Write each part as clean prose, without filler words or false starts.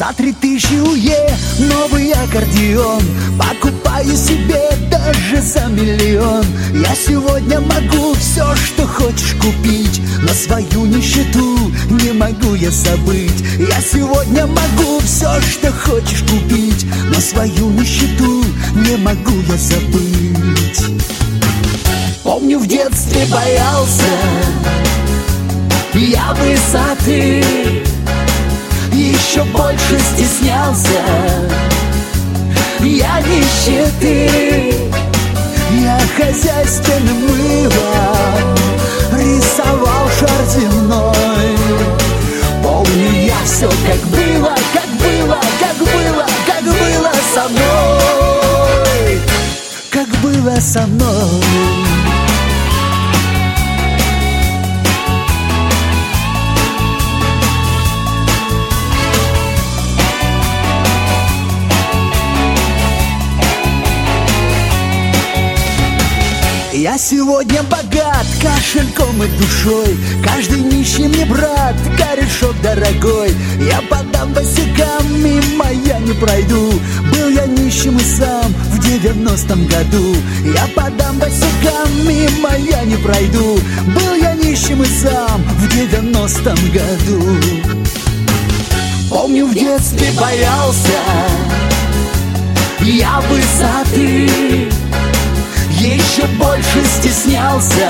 За 3000 УЕ новый аккордеон покупаю себе даже за 1 миллион. Я сегодня могу все, что хочешь купить, но свою нищету не могу я забыть. Я сегодня могу все, что хочешь купить, но свою нищету не могу я забыть. Помню, в детстве боялся я высоты, еще больше стеснялся я нищеты. Я хозяйственным мылом рисовал шар земной. Помню я все, как было, как было, как было, как было со мной, как было со мной. Я сегодня богат кошельком и душой, каждый нищий мне брат, корешок дорогой. Я по дам босикам, мимо я не пройду. Был я нищим и сам в 90-м году. Я по дам босикам, мимо я не пройду. Был я нищим и сам в 90-м году. Помню, в детстве боялся я высоты, еще больше стеснялся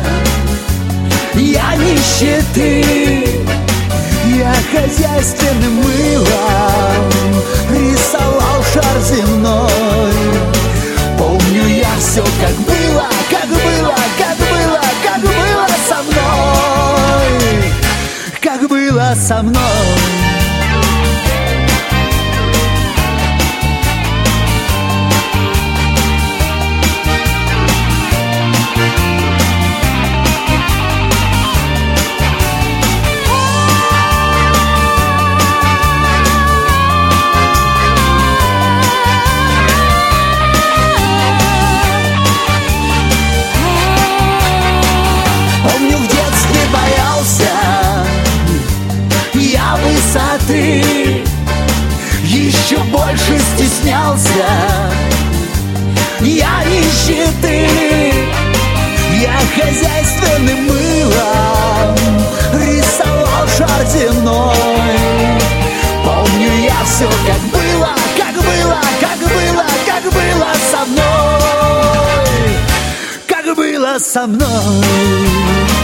я нищеты. Я хозяйственным мылом рисовал шар земной. Помню я все, как было, как было, как было, как было со мной, как было со мной. Еще больше стеснялся я нищеты. Я хозяйственным мылом рисовал шар земной. Помню я все, как было, как было, как было, как было со мной, как было со мной.